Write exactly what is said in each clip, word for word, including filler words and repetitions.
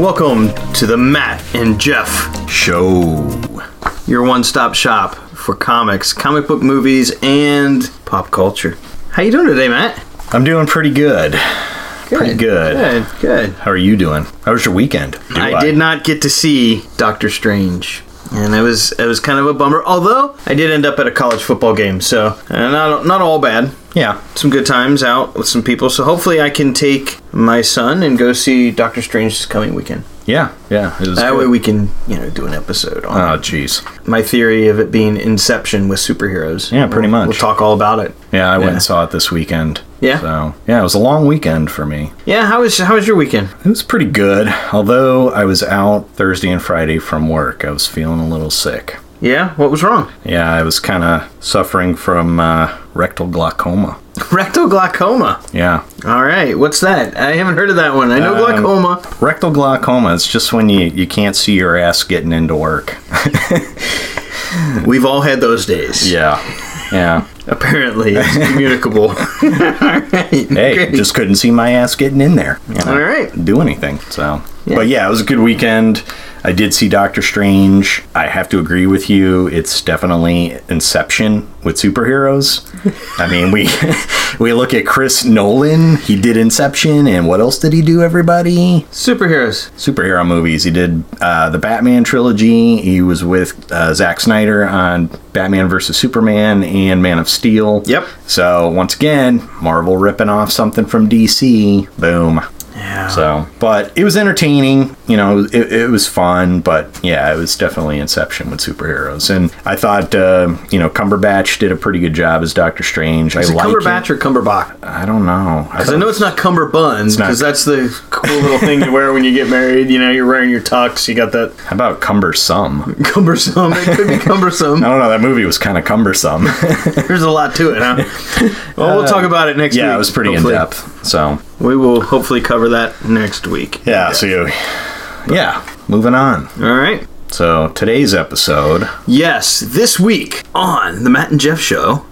Welcome to the Matt and Jeff Show. Your one-stop shop for comics, comic book movies, and pop culture. How you doing today, Matt? I'm doing pretty good. Good. Pretty good. Good, good. How are you doing? How was your weekend? Do I, I did not get to see Doctor Strange. And it was it was kind of a bummer. Although, I did end up at a college football game, so uh, not, not all bad. Yeah. Some good times out with some people. So hopefully I can take my son and go see Doctor Strange this coming weekend. Yeah, yeah. It was that good. way we can, you know, do an episode on Oh, jeez. my theory of it being Inception with superheroes. Yeah, pretty we'll, much. We'll talk all about it. Yeah, I went Yeah. and saw it this weekend. Yeah? So, yeah, it was a long weekend for me. Yeah, how was how was your weekend? It was pretty good. Although I was out Thursday and Friday from work, I was feeling a little sick. Yeah, what was wrong? Yeah, I was kind of suffering from uh, rectal glaucoma. Rectal glaucoma. Yeah. All right, what's that? I haven't heard of that one. I know Um, glaucoma. Rectal glaucoma is just when you, you can't see your ass getting into work. We've all had those days. Yeah. Yeah. Apparently, it's communicable. All right. Hey, great. just couldn't see my ass getting in there. You know, All right. Do anything. So, Yeah. but yeah, it was a good weekend. I did see Doctor Strange. I have to agree with you. It's definitely Inception with superheroes. I mean, we we look at Chris Nolan. He did Inception, and what else did he do? Everybody, Superheroes. superhero movies. He did uh, the Batman trilogy. He was with uh, Zack Snyder on Batman versus Superman and Man of Steel. Yep. So once again, Marvel ripping off something from D C. Boom. Yeah. So, but it was entertaining. You know, it, it was fun. But yeah, it was definitely Inception with superheroes. And I thought, uh, you know, Cumberbatch did a pretty good job as Doctor Strange. Is I it like Cumberbatch or Cumberbach? it. I don't know. Because I know it's not Cumberbund, not- because that's the cool little thing you wear when you get married. You know, you're wearing your tux. You got that How about cumbersome? cumbersome. It could be cumbersome. I don't know. That movie was kind of cumbersome. There's a lot to it, huh? Well, we'll talk about it next week. Yeah, it was pretty hopefully. in depth. So We will hopefully cover that next week. yeah, so you, yeah, moving on. All right. So today's episode. Yes, this week on the Matt and Jeff Show.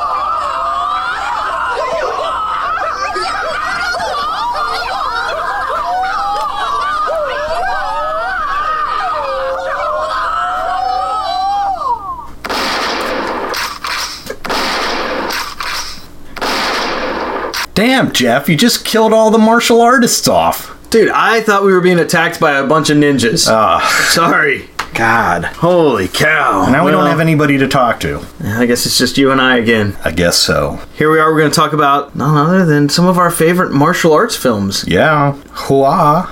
Damn, Jeff, you just killed all the martial artists off. Dude, I thought we were being attacked by a bunch of ninjas. Ah, Sorry. God. Holy cow. Now we Well, don't have anybody to talk to. I guess it's just you and I again. I guess so. Here we are. We're going to talk about none other than some of our favorite martial arts films. Yeah. Hua.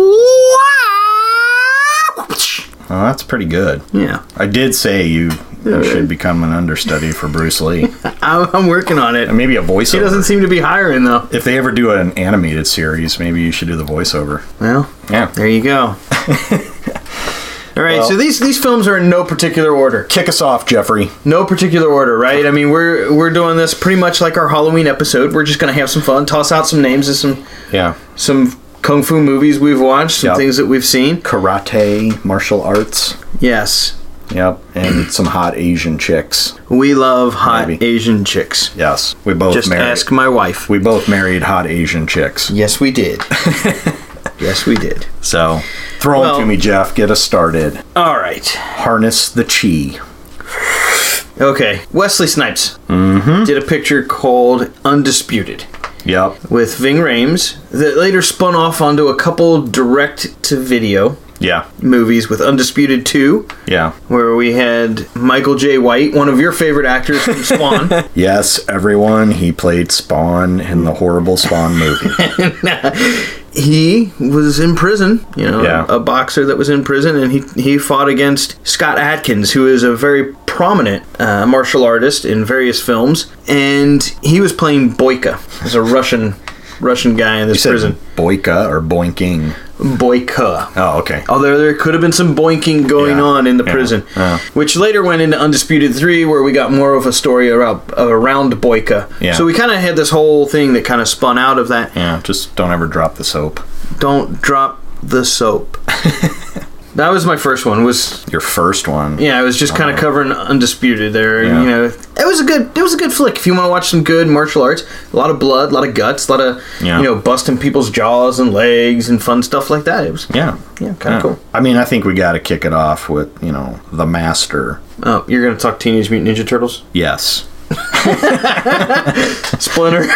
Oh, that's pretty good. Yeah. I did say you, you should become an understudy for Bruce Lee. I'm, I'm working on it. And maybe a voiceover. He doesn't seem to be hiring, though. If they ever do an animated series, maybe you should do the voiceover. Well, Yeah. there you go. All right, Well- so these these films are in no particular order. Kick us off, Jeffrey. No particular order, right? I mean, we're we're doing this pretty much like our Halloween episode. We're just going to have some fun, toss out some names of some Yeah. some kung fu movies we've watched, some Yep. things that we've seen. Karate, martial arts. Yes, Yep. And some hot Asian chicks. we love hot Maybe. Asian chicks. Yes. We both Just married. ask my wife. We both married hot Asian chicks. Yes, we did. Yes, we did. So, throw Well- them to me, Jeff. Get us started. All right. Harness the chi. Okay. Wesley Snipes mm-hmm. did a picture called Undisputed Yep. with Ving Rhames that later spun off onto a couple direct-to-video Yeah. movies with Undisputed two, Yeah. where we had Michael J. White, one of your favorite actors from Spawn. Yes, everyone. He played Spawn in the horrible Spawn movie. He was in prison, you know, Yeah. a boxer that was in prison, and he he fought against Scott Adkins, who is a very prominent uh, martial artist in various films, and he was playing Boyka, as a Russian Russian guy in this You said prison. Boyka or Boinking? Boyka. Oh, okay. Although there could have been some boinking going Yeah. on in the Yeah. prison, Yeah. which later went into Undisputed three, where we got more of a story around, around Boyka. Yeah. So we kind of had this whole thing that kind of spun out of that. Yeah, just don't ever drop the soap. Don't drop the soap. That was my first one. Was Your first one. Yeah, I was just kind of covering Undisputed there. Yeah. You know, it was a good, it was a good flick. If you want to watch some good martial arts, a lot of blood, a lot of guts, a lot of Yeah. you know busting people's jaws and legs and fun stuff like that. It was Yeah. yeah, kind of cool. I mean, I think we got to kick it off with, you know, the master. Oh, you're gonna talk Teenage Mutant Ninja Turtles? Yes. Splinter.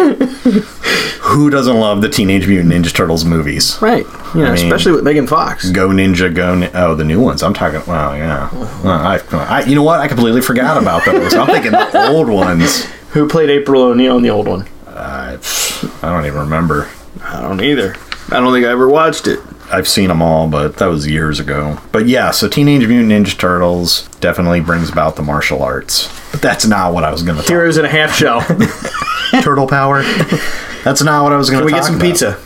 Who doesn't love the Teenage Mutant Ninja Turtles movies? Right. Yeah, I mean- especially with Megan Fox. Go Ninja, Go Ni- Oh, the new ones. I'm talking. Well, yeah. Well, I, I, you know what? I completely forgot about those. I'm thinking the old ones. Who played April O'Neil in the old one? Uh, I don't even remember. I don't either. I don't think I ever watched it. I've seen them all, but that was years ago. But yeah, so Teenage Mutant Ninja Turtles definitely brings about the martial arts. But that's not what I was going to talk Heroes in a half shell. Can Turtle power? That's not what I was going to we talk get some about. pizza?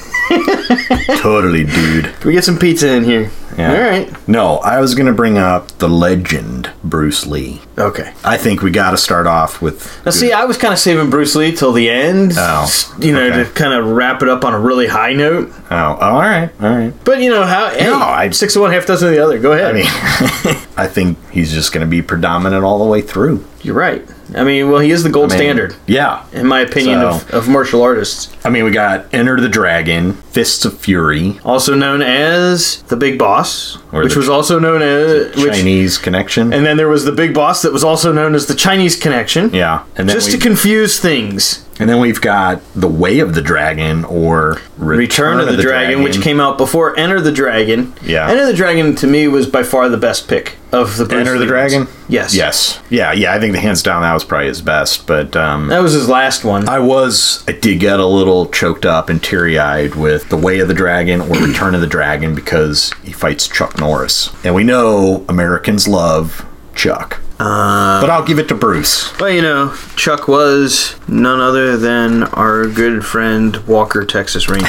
Totally, dude. Can we get some pizza in here? Yeah. All right. No, I was going to bring up the legend, Bruce Lee. Okay. I think we got to start off with... Now, see, I was kind of saving Bruce Lee till the end. Oh, You know, okay. to kind of wrap it up on a really high note. Oh, all right, all right. But, you know, how... Hey, No, I- six of one, half dozen of the other. Go ahead. I mean, I think he's just going to be predominant all the way through. You're right. I mean, well, he is the gold I mean, standard, Yeah. in my opinion, So- of, of martial artists. I mean, we got Enter the Dragon, Fists of Fury, Also known as the Big Boss, Or which the was also known as... Which, Chinese Connection. and then there was the Big Boss that was also known as the Chinese Connection. yeah. And then, Just we, to confuse things. and then we've got The Way of the Dragon, or Return, Return of the, Dragon, which came out before Enter the Dragon. Yeah. Enter the Dragon, to me, was by far the best pick of the Bruce Enter the Lee Dragon? ones. Yes. Yes. Yeah, yeah, I think the hands down that was probably his best. But um, That was his last one. I was, I did get a little choked up and teary eyed with The Way of the Dragon or Return of the Dragon because he fights Chuck Norris. And we know Americans love Chuck. Uh, But I'll give it to Bruce. well, you know, Chuck was none other than our good friend Walker, Texas Ranger.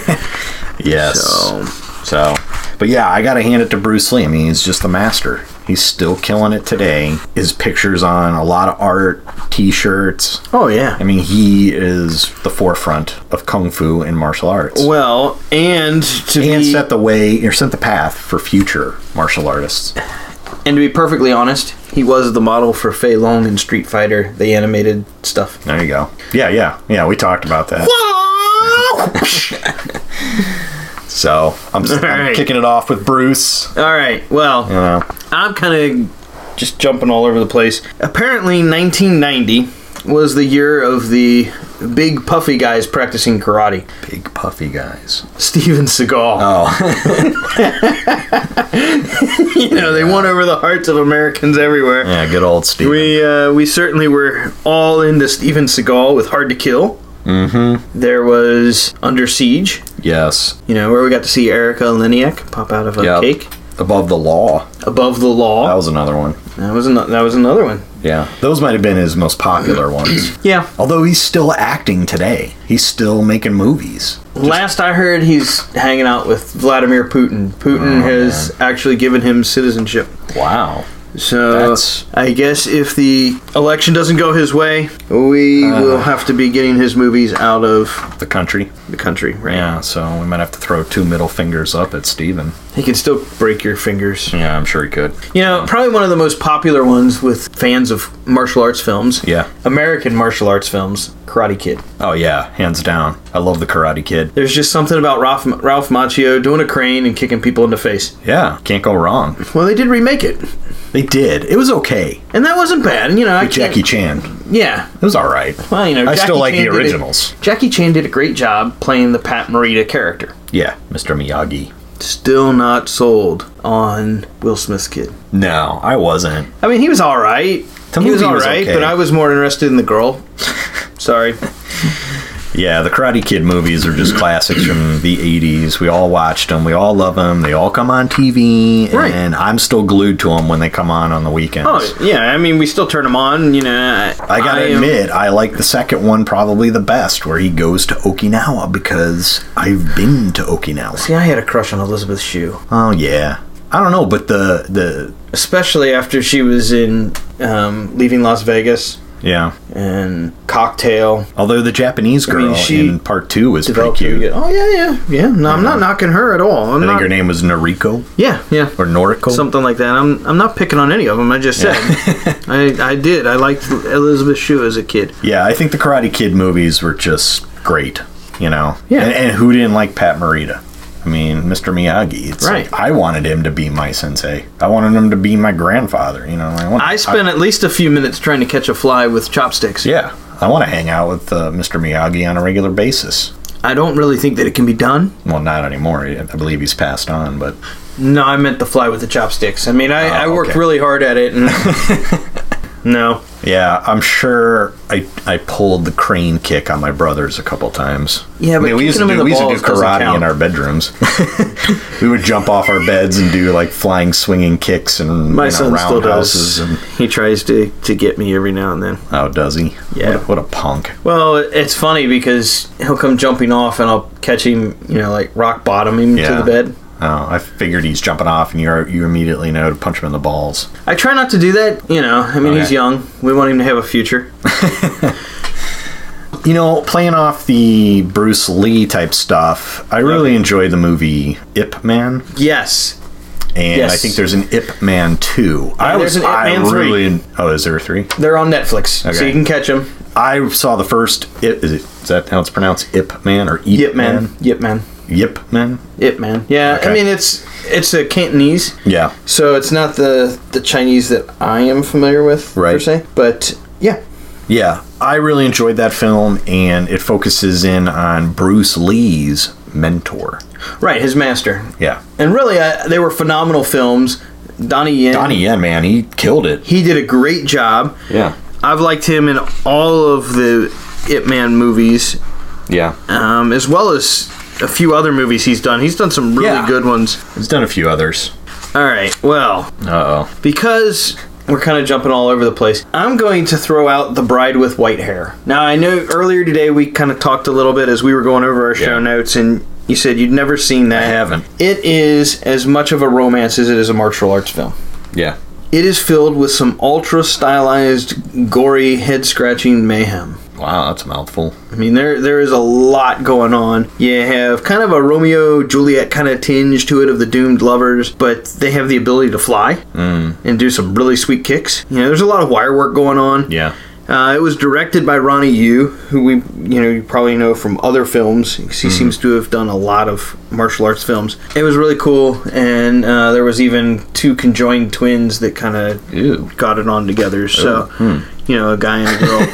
Yes. So, So, but yeah, I gotta hand it to Bruce Lee. I mean, he's just the master. He's still killing it today. His pictures on a lot of art, t-shirts. oh yeah. I mean, he is the forefront of kung fu and martial arts. Well, and to And be set the way, or set the path for future martial artists. and to be perfectly honest, he was the model for Fei Long in Street Fighter, the animated stuff. There you go. Yeah, yeah, yeah. We talked about that. So I'm, I'm right. kicking it off with Bruce. All right. Well, You know, I'm kind of just jumping all over the place. Apparently, nineteen ninety was the year of the big puffy guys practicing karate. big puffy guys. Steven Seagal. Oh, You know, they won over the hearts of Americans everywhere. yeah, good old Steve. We uh, we certainly were all into Steven Seagal with Hard to Kill. Mm-hmm. There was Under Siege, Yes. you know, where we got to see Erica Leniak pop out of a Yep. cake. Above the Law. Above the Law. That was another one. That was another. That was another one. Yeah. Those might have been his most popular ones. Yeah. Although he's still acting today. He's still making movies. Last I heard, he's hanging out with Vladimir Putin. Putin Oh, has actually given him citizenship. Wow. So That's- I guess if the election doesn't go his way, we Uh. will have to be getting his movies out of The country. the country. Right? Yeah, so we might have to throw two middle fingers up at Steven. He can still break your fingers. Yeah, I'm sure he could. You know, probably one of the most popular ones with fans of martial arts films. Yeah. American martial arts films, Karate Kid. Oh, yeah, hands down. I love the Karate Kid. There's just something about Ralph, Ralph Macchio doing a crane and kicking people in the face. Yeah, can't go wrong. Well, they did remake it, They did. It was okay. and that wasn't bad. You know, I With Jackie can't- Chan. Yeah. It was all right. Well, you know, I Jackie still like Chan the did a- originals. Jackie Chan did a great job playing the Pat Morita character. Yeah, Mister Miyagi. Still not sold on Will Smith's kid. No, I wasn't. I mean, he was all right. The he was movie all was right, okay. but I was more interested in the girl. Sorry. Yeah, the Karate Kid movies are just classics from the eighties. We all watched them. We all love them. They all come on T V, Right. and I'm still glued to them when they come on on the weekends. Oh, yeah. I mean, we still turn them on. You know, I, I gotta am- admit, I like the second one probably the best, where he goes to Okinawa, because I've been to Okinawa. See, I had a crush on Elizabeth Shue, Oh yeah, I don't know, but the the especially after she was in um, Leaving Las Vegas. Yeah. and Cocktail. Although the Japanese I girl mean, she in part two was pretty Developed cute. pretty good. Oh yeah, yeah, yeah. No, I'm not knocking her at all. I'm I not, think her name was Noriko Yeah, yeah. or Noriko. Something like that. I'm I'm not picking on any of them. I just said I I did. I liked Elizabeth Shue as a kid. Yeah, I think the Karate Kid movies were just great. You know. Yeah. And, and who didn't like Pat Morita? I mean, Mister Miyagi. It's Right. like, I wanted him to be my sensei. I wanted him to be my grandfather. You know. I, want, I spent at least a few minutes trying to catch a fly with chopsticks. Yeah, I want to hang out with uh, Mister Miyagi on a regular basis. I don't really think that it can be done. Well, not anymore. I believe he's passed on, but No, I meant the fly with the chopsticks. I mean, I, Oh, I worked okay. really hard at it. And no. yeah, I'm sure I I pulled the crane kick on my brothers a couple times. Yeah, but I mean, we used to kicking do, them in we the used to do balls doesn't karate count. in our bedrooms. We would jump off our beds and do like flying, swinging kicks and My you know, son still roundhouses. does. And He tries to, to get me every now and then. oh, does he? Yeah. What a, what a punk. Well, it's funny because he'll come jumping off and I'll catch him, you know, like rock bottom him Yeah. to the bed. Oh, I figured he's jumping off, and you you immediately know to punch him in the balls. I try not to do that, you know. I mean, Okay. he's young. We want him to have a future. You know, playing off the Bruce Lee type stuff, I really enjoyed the movie Ip Man. Yes. And Yes. I think there's an Ip Man two. I there's was an Ip I Man three. really oh, is there a three? They're on Netflix, so Okay. you can catch them. I saw the first. Ip, is, it, is that how it's pronounced? Ip Man or Ip Yip Man. Yip Man. Yip Man. Yip Man. Yeah, Okay. I mean, it's it's a Cantonese, Yeah. so it's not the, the Chinese that I am familiar with, per Right. se. But, yeah. Yeah. I really enjoyed that film, and it focuses in on Bruce Lee's mentor. Right, his master. Yeah. And really, I, they were phenomenal films. Donnie Yen. Donnie Yen, man, he killed it. He did a great job. Yeah. I've liked him in all of the Ip Man movies, Yeah. um, as well as a few other movies he's done. He's done some really Yeah. good ones. He's done a few others. All right, well, Uh-oh. because we're kind of jumping all over the place, I'm going to throw out The Bride with White Hair. Now, I know earlier today we kind of talked a little bit as we were going over our show Yeah. notes, and you said you'd never seen that. I haven't. It is as much of a romance as it is a martial arts film. Yeah. It is filled with some ultra stylized, gory, head scratching mayhem. Wow, that's a mouthful. I mean, there there is a lot going on. You have kind of a Romeo Juliet kind of tinge to it of the doomed lovers, but they have the ability to fly Mm. and do some really sweet kicks. You know, there's a lot of wire work going on. Yeah. Uh, it was directed by Ronnie Yu, who we you know you probably know from other films. He Mm-hmm. seems to have done a lot of martial arts films. It was really cool, and uh, there was even two conjoined twins that kind of Ew. got it on together. So, Hmm. you know, a guy and a girl.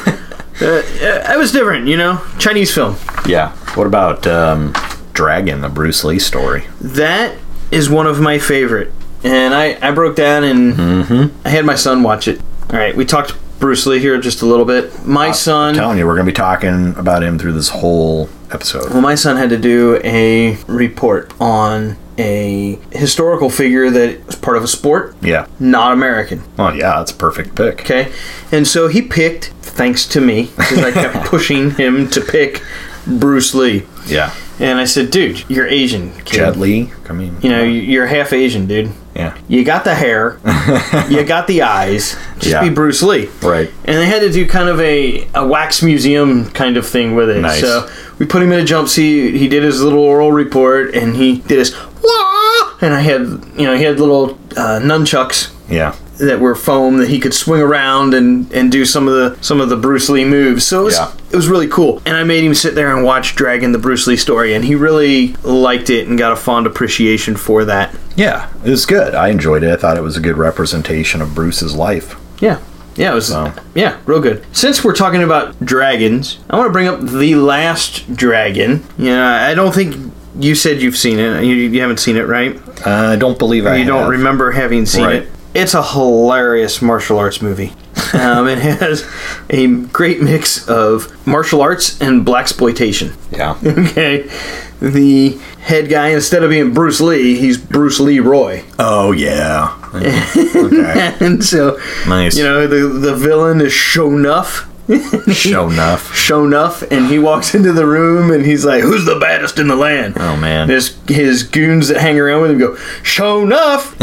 uh, it was different, you know, Chinese film. Yeah. What about um, Dragon, the Bruce Lee story? That is one of my favorite, and I I broke down and Mm-hmm. I had my son watch it. All right, we talked Bruce Lee here just a little bit. My son. I'm telling you, we're going to be talking about him through this whole episode. Well, my son had to do a report on a historical figure that was part of a sport, Yeah. not American. Well, yeah, that's a perfect pick. Okay? And so he picked, thanks to me, because I kept pushing him to pick Bruce Lee. Yeah. And I said, dude, you're Asian, kid. Jet Li. I mean, You know, you're half Asian, dude. yeah. You got the hair, you got the eyes. Just Yeah. be Bruce Lee. Right. And they had to do kind of a, a wax museum kind of thing with it. Nice. So we put him in a jumpsuit. He did his little oral report, and he did his wah. And I had, you know, he had little uh, nunchucks Yeah. that were foam that he could swing around and, and do some of the some of the Bruce Lee moves. So it was Yeah. it was really cool. And I made him sit there and watch Dragon, the Bruce Lee story, and he really liked it and got a fond appreciation for that. Yeah. It was good. I enjoyed it. I thought it was a good representation of Bruce's life. Yeah. Yeah, it was So. yeah, real good. Since we're talking about dragons, I want to bring up The Last Dragon. Yeah, I don't think you said you've seen it. You, you haven't seen it, right? Uh, I don't believe I You don't have. remember having seen Right. it. It's a hilarious martial arts movie. um, it has a great mix of martial arts and blaxploitation. Yeah. Okay, the head guy, instead of being Bruce Lee, he's Bruce Leroy. Oh, yeah. Okay. And so, Nice. you know, the the villain is Shonuff, Show enough. Show enough, and he walks into the room and he's like, "Who's the baddest in the land?" Oh man. And his his goons that hang around with him go, "Show enough."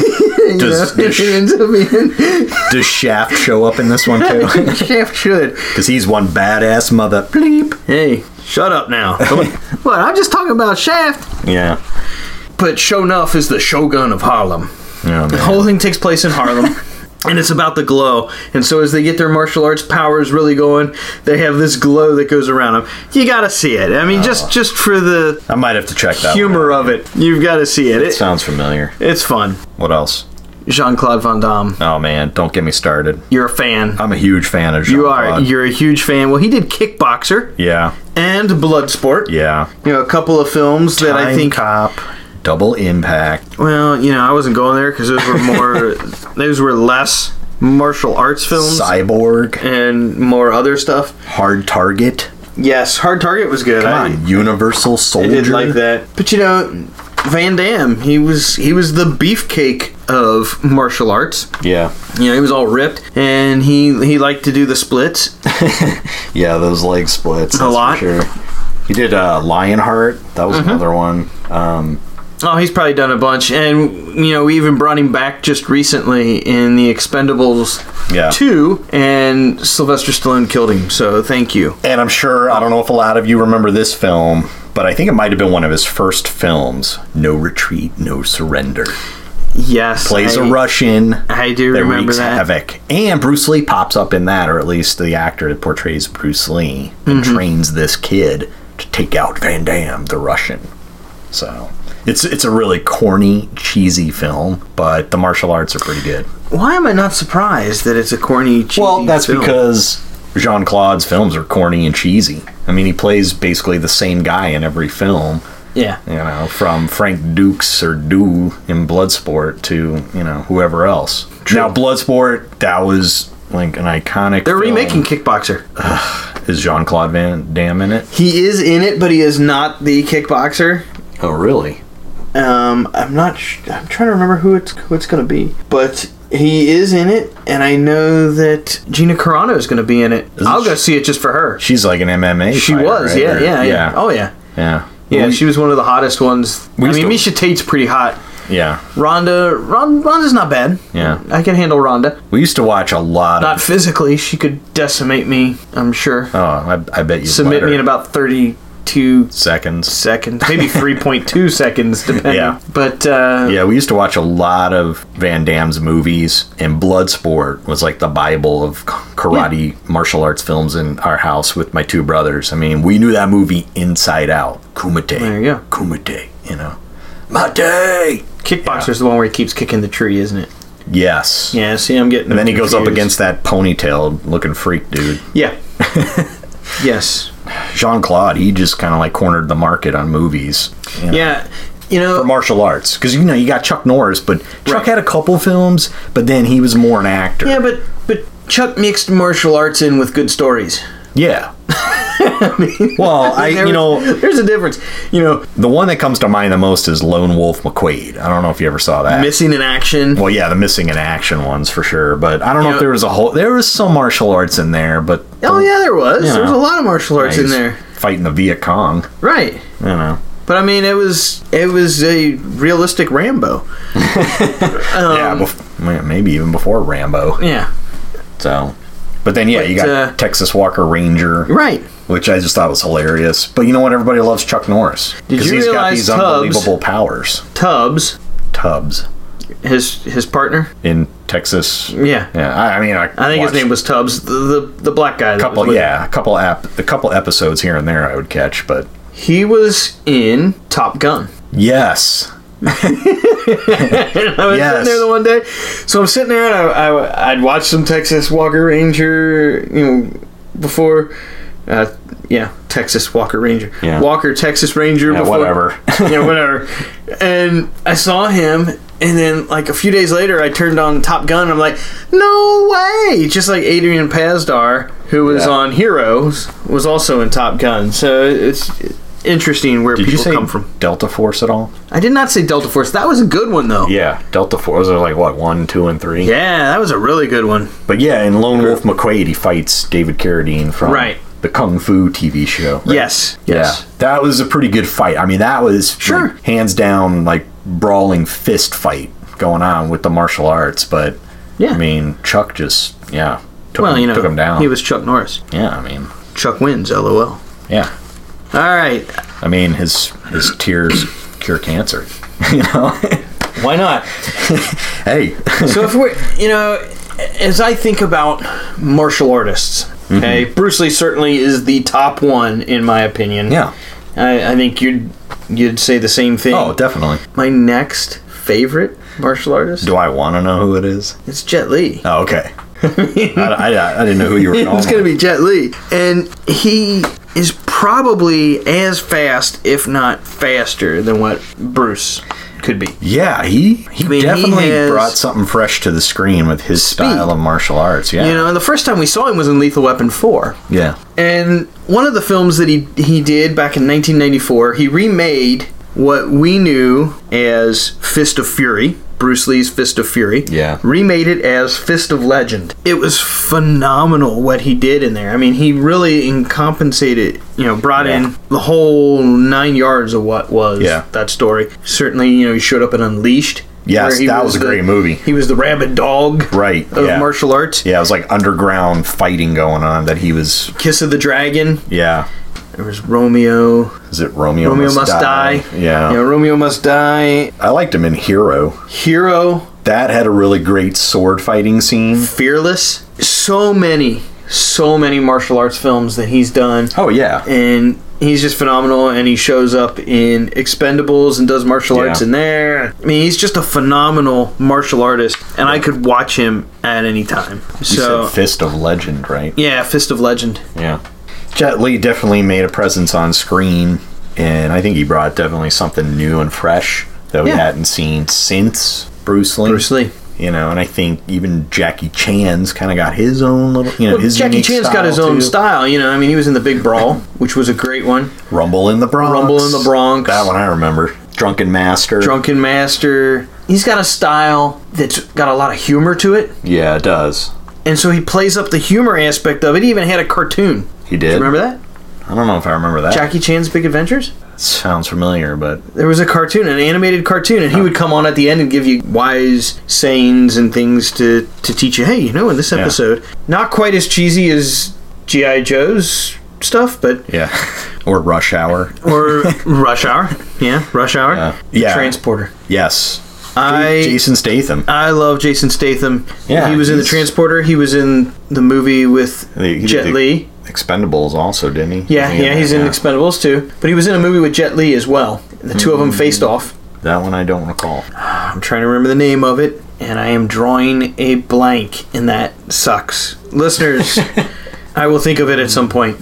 Does, does, He ends up being does Shaft show up in this one too? Shaft should. Because he's one badass mother bleep. Hey, shut up now. What? I'm just talking about Shaft. Yeah. But Sho'nuff is the Shogun of Harlem. Oh, The man. whole thing takes place in Harlem. And it's about the glow. And so as they get their martial arts powers really going, they have this glow that goes around them. You gotta see it. I mean, just just for the I might have to check that humor one out. of it, you've got to see it. It it. sounds familiar. It's fun. What else? Jean-Claude Van Damme. Oh man, don't get me started. You're a fan. I'm a huge fan of You Jean-Claude. are. You're a huge fan. Well, he did Kickboxer Yeah. and Bloodsport. Yeah. You know, a couple of films that I Time think... Cop, Double Impact. Well, you know, I wasn't going there because those were more... those were less martial arts films. Cyborg. And more other stuff. Hard Target. Yes, Hard Target was good. Come I, on, Universal I Soldier. did like that. But you know, Van Damme, he was he was the beefcake of martial arts. Yeah. You know, he was all ripped, and he he liked to do the splits. Yeah, those leg splits. A that's lot. For sure. He did uh, Lionheart. That was Mm-hmm. another one. Um, Oh, he's probably done a bunch, and you know, we even brought him back just recently in the Expendables Yeah. two, and Sylvester Stallone killed him. So thank you. and I'm sure, I don't know if a lot of you remember this film, but I think it might have been one of his first films. No Retreat, No Surrender. Yes, Plays I, a Russian. I do that remember wreaks that. havoc. And Bruce Lee pops up in that, or at least the actor that portrays Bruce Lee, and Mm-hmm. trains this kid to take out Van Damme, the Russian. So it's it's a really corny, cheesy film, but the martial arts are pretty good. Why am I not surprised that it's a corny, cheesy Well, that's film? because Jean-Claude's films are corny and cheesy. I mean, he plays basically the same guy in every film. Yeah. You know, from Frank Dukes or Do in Bloodsport to, you know, whoever else. True. Now, Bloodsport, that was like an iconic They're film. remaking Kickboxer. Is Jean-Claude Van Damme in it? He is in it, but he is not the Kickboxer. Oh, really? Um, I'm not. Sh- I'm trying to remember who it's who it's going to be, but he is in it, and I know that Gina Carano is going to be in it. Isn't I'll go she- see it just for her. She's like an M M A She fighter, was, right? yeah, Or- yeah, yeah. Oh yeah, Yeah. yeah. We- She was one of the hottest ones. I used mean, to- Misha Tate's pretty hot. Yeah. Rhonda, Ron, Rhonda's not bad. Yeah. I can handle Rhonda. We used to watch a lot Not of... physically. She could decimate me. I'm sure. Oh, I, I bet you Submit me in about thirty-two seconds. seconds, maybe three point two seconds, depending. Yeah. But uh, Yeah, we used to watch a lot of Van Damme's movies, and Bloodsport was like the Bible of karate martial arts films in our house with my two brothers. I mean, we knew that movie inside out. Kumite. There you go. Kumite, you know. Mate! Kickboxer's the one where he keeps kicking the tree, isn't it? Yes. Yeah, see, I'm getting. And then he goes up confused. against that ponytail looking freak dude. Yeah. Yes. Jean-Claude, he just kind of like cornered the market on movies. you know, Yeah. You know. For martial arts. Because, you know, you got Chuck Norris, but Chuck Right. had a couple films, but then he was more an actor. Yeah, but but Chuck mixed martial arts in with good stories. Yeah. Well, I, There you know, was- there's a difference. You know, the one that comes to mind the most is Lone Wolf McQuaid. I don't know if you ever saw that. missing in action. Well, yeah, the missing in action ones for sure, but I don't know You if know- there was a whole. There was some martial arts in there, but Oh yeah, there was. You There was a know. lot of martial arts in he's there. fighting the Viet Cong. Right. You know, But I mean, it was it was a realistic Rambo. yeah, Um, bef- maybe even before Rambo. Yeah. So, but then yeah, But, you got uh, Texas Walker Ranger, Right. which I just thought was hilarious. But you know what? Everybody loves Chuck Norris Did you he's got realize these Tubbs- unbelievable powers. Tubbs, Tubbs his his partner. in Texas. Yeah. Yeah, I, I mean, I, I think watched his name was Tubbs, the the, the black guy. That couple. was with him. Yeah, a couple app, a couple episodes here and there I would catch, but He was in Top Gun. yes, I was Yes. sitting there the one day. So I'm sitting there and I, I, I'd watched some Texas Walker Ranger, you know, before. Uh, yeah, Texas Walker Ranger. Yeah. Walker Texas Ranger. yeah, before, whatever. Yeah, whatever. And I saw him, and then like a few days later, I turned on Top Gun. And I'm like, no way! Just like Adrian Pazdar, who was Yeah. on Heroes, was also in Top Gun. So it's interesting where Did you people say come from. Delta Force at all? I did not say Delta Force. That was a good one, though. Yeah, Delta Force. Those are like, what, one, two, and three? Yeah, that was a really good one. But yeah, in Lone Wolf McQuade, he fights David Carradine from Right. the Kung Fu T V show. Right? Yes. Yes. Yeah, that was a pretty good fight. I mean, that was Sure. like, hands down, like, brawling fist fight going on with the martial arts. But, Yeah. I mean, Chuck just, yeah, took, Well, him, you know, took him down. he was Chuck Norris. yeah, I mean, Chuck wins, LOL. yeah. All right. I mean, his his tears cure cancer. You know? Why not? Hey. So if we're, you know, as I think about martial artists, okay, Mm-hmm. Bruce Lee certainly is the top one in my opinion. Yeah. I, I think you'd you'd say the same thing. Oh, definitely. My next favorite martial artist, Do I want to know who it is? it's Jet Li. Oh, okay. I, I, I didn't know who you were calling. It's going to be Jet Li, and he is probably as fast, if not faster, than what Bruce could be. Yeah, he, he I mean, he definitely has brought something fresh to the screen with his style of martial arts. Yeah. You know, and the first time we saw him was in Lethal Weapon four. Yeah. And one of the films that he he did back in nineteen ninety-four, he remade what we knew as Fist of Fury, Bruce Lee's Fist of Fury. Yeah. Remade it as Fist of Legend. It was phenomenal what he did in there. I mean, he really compensated, you know, brought Yeah. in the whole nine yards of what was Yeah. that story. Certainly, you know, he showed up in Unleashed. Yes, where he that was a the- great movie. He was the rabid dog Right. of yeah. martial arts. Yeah, it was like underground fighting going on that he was. Kiss of the Dragon. Yeah. There was Romeo. Is it Romeo, Romeo Must, Die. Yeah. You know, Romeo Must Die. I liked him in Hero. Hero. That had a really great sword fighting scene. Fearless. So many, so many martial arts films that he's done. Oh, yeah. And he's just phenomenal. And he shows up in Expendables and does martial Yeah. arts in there. I mean, he's just a phenomenal martial artist. And I could watch him at any time. You So, said Fist of Legend, right? yeah, Fist of Legend. Yeah. Jet Li definitely made a presence on screen, and I think he brought definitely something new and fresh that we Yeah. hadn't seen since Bruce Lee. Bruce Lee. You know, and I think even Jackie Chan's kind of got his own little, you know, Well, his Jackie unique Chan's got style, his own too. style. You know, I mean, he was in The Big Brawl, which was a great one. Rumble in the Bronx. Rumble in the Bronx. That one I remember. Drunken Master. Drunken Master. He's got a style that's got a lot of humor to it. Yeah, it does. And so he plays up the humor aspect of it. He even had a cartoon. He Do did. you remember that? I don't know if I remember that. Jackie Chan's Big Adventures? Sounds familiar, but There was a cartoon, an animated cartoon, and he would come on at the end and give you wise sayings and things to, to teach you, hey, you know, in this episode, not quite as cheesy as G I. Joe's stuff, but... yeah. Or Rush Hour. Or Rush Hour. Yeah, Rush Hour. Yeah. The Yeah. Transporter. Yes. I... Jason Statham. I love Jason Statham. Yeah, he was in The he's- Transporter. He was in the movie with He did Jet the Li. Expendables also, didn't he? Yeah, Wasn't he yeah, he's in that? Expendables too. But he was in a movie with Jet Li as well. The two of them faced off. That one I don't recall. I'm trying to remember the name of it, and I am drawing a blank, and that sucks. Listeners, I will think of it at some point.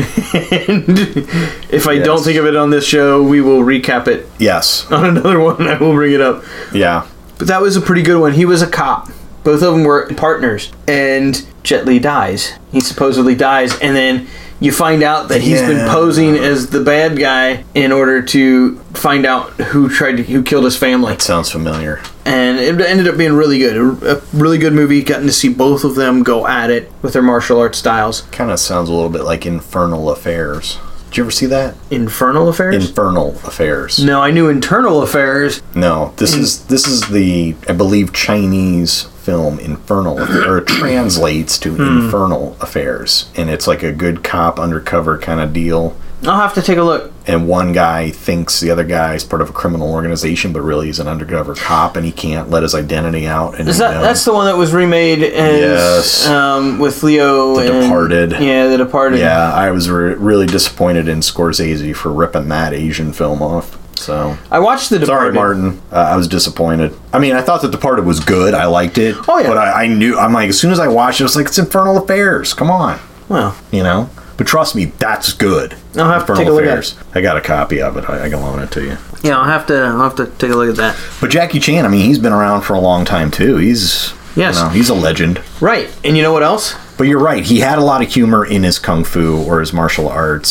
And if I Yes. don't think of it on this show, we will recap it Yes. on another one. I will bring it up. Yeah. But that was a pretty good one. He was a cop. Both of them were partners. And Jet Li dies. He supposedly dies. And then you find out that he's been Yeah. posing as the bad guy in order to find out who tried to, who killed his family. Sounds familiar. And it ended up being really good. A, a really good movie. Gotten to see both of them go at it with their martial arts styles. Kind of sounds a little bit like Infernal Affairs. Did you ever see that? Infernal Affairs? Infernal Affairs. No, I knew Internal Affairs. No, this is this is the I believe Chinese film Infernal, or it translates to Hmm. Infernal Affairs, and it's like a good cop undercover kind of deal. I'll have to take a look. And one guy thinks the other guy is part of a criminal organization, but really he's an undercover cop, and he can't let his identity out. And Is that, you know, that's the one that was remade as Yes. um, with Leo The and, Departed. Yeah, The Departed. yeah, I was re- really disappointed in Scorsese for ripping that Asian film off. So I watched The sorry, Departed. Martin. Uh, I was disappointed. I mean, I thought The Departed was good. I liked it. Oh, yeah. But I, I knew. I'm like, as soon as I watched it, I was like, it's Infernal Affairs. Come on, Well, you know. But trust me, that's good. I'll have to Infernal take a look at Affairs. I got a copy of it. I, I can loan it to you. yeah, I'll have to. I'll have to take a look at that. But Jackie Chan, I mean, he's been around for a long time too. He's Yes. you know, he's a legend. Right, and you know what else? But you're right. He had a lot of humor in his kung fu or his martial arts.